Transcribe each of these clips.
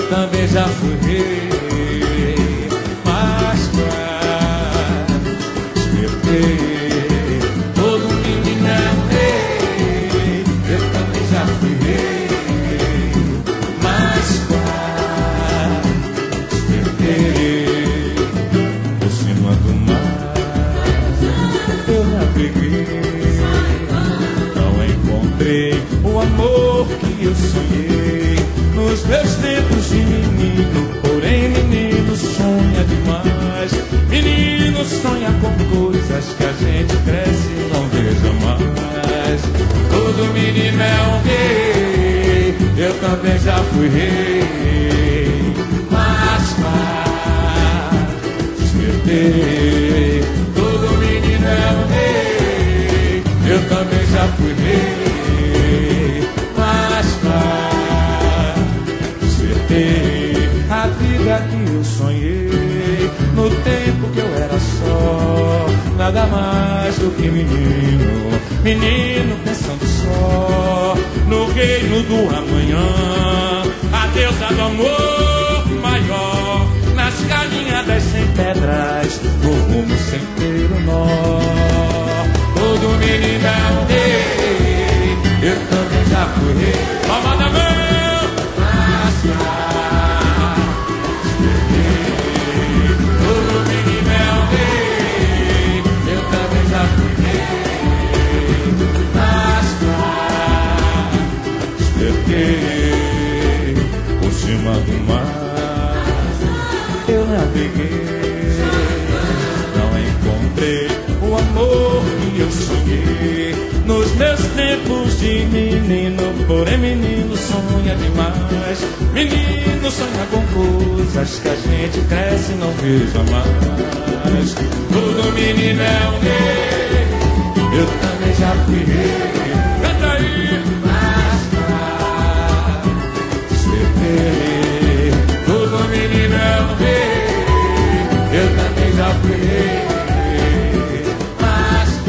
também já fui rei, mas quase despertei. Todo menino é um rei, eu também já fui rei, mas quase despertei. Por cima do mar eu naveguei, não encontrei o amor que eu sonhei nos meus tempos de menino. Porém menino sonha demais, menino sonha com coisas que a gente cresce e não vê jamais. Todo menino é um rei, eu também já fui rei, mas despertei. Todo menino é um rei, eu também já fui rei, mas despertei. A vida que eu sonhei no tempo que eu era só, nada mais do que menino, menino pensando só no reino do amanhã. A deusa do amor maior, nas caminhadas sem pedras, no rumo sem ter um nó. Todo menino é um rei, eu também já fui rei. Palma da mão! Todo menino é um rei, eu também já fui rei, mas despertei. Por cima do mar eu naveguei, não encontrei o amor que eu sonhei nos meus tempos de menino. Porém menino sonha demais, menino sonha com coisas que a gente cresce e não vê jamais. Todo menino é um rei, eu também já fui rei. Canta aí! Despertei. Todo menino é um rei, eu também já fui rei, mas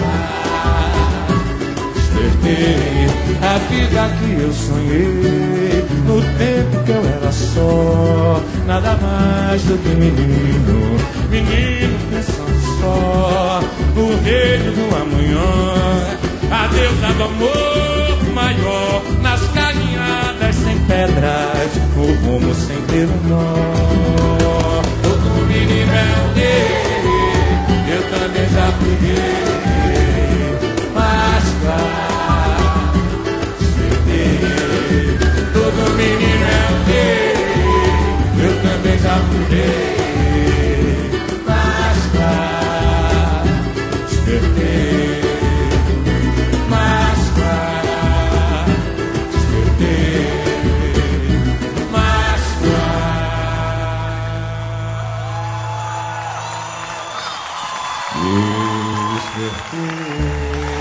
despertei. A vida que eu sonhei no tempo que eu era só, nada mais do que menino, menino pensando só no reino do amanhã. A deusa do amor maior, nas caminhadas sem pedras, no rumo sem ter um nó. Todo menino é um rei, eu também já fui rei, mas todo menino é um rei, eu também já fui rei, mas despertei, mas despertei, mas despertei.